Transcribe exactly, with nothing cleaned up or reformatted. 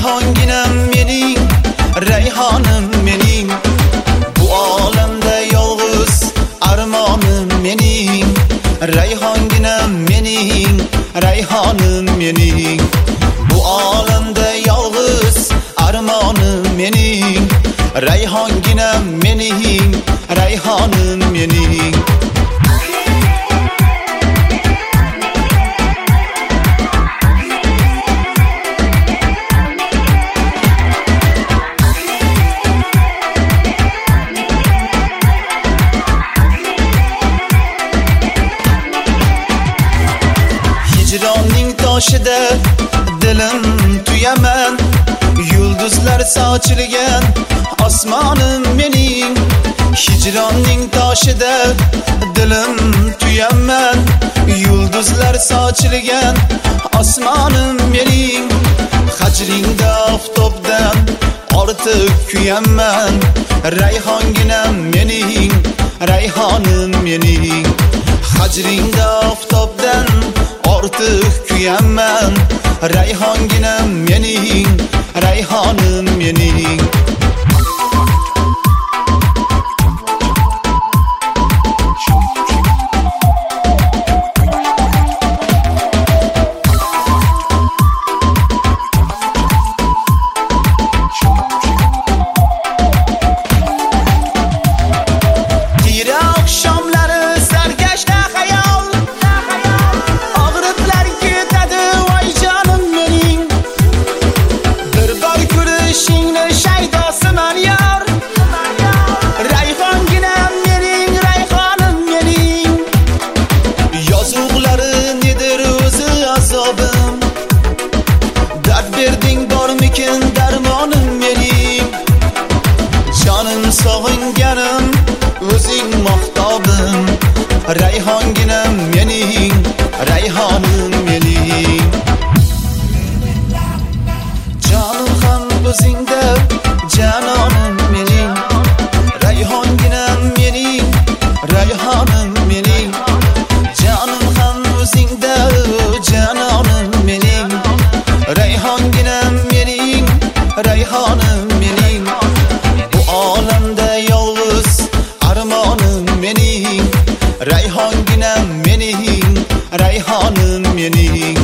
Rayhonginam mening, rayhonim mening. Bu olamda yolg'iz armonim mening. Rayhonginam mening, rayhonim mening. Bu olamda yolg'iz armonim mening. Rayhonginam mening, rayhonim mening. Hicronning toshida dilim tuyaman, yulduzlar sochilgan osmonim mening. Hicronning toshida dilim tuyaman, yulduzlar sochilgan osmonim mening. Hajringda oftobdan ortiq kuyaman, rayhonginam mening, rayhonim mening. Hajringda oftobdan ortiq kuyaman, rayhonginam mening, rayhonim mening. Dard berding bormikin darmonim mening. Jonim sog'inganim o'zing mahtobim. Rayhonginam mening, rayhonim mening. Jonim ham o'zingda, janonim mening. Rayhonginam mening, rayhonim mening. Jonim ham o'zingda, janonim mening. Rayhonginam mening, rayhonim mening. Bu olamda yolg'iz armonim mening. Rayhonginam mening, rayhonim mening.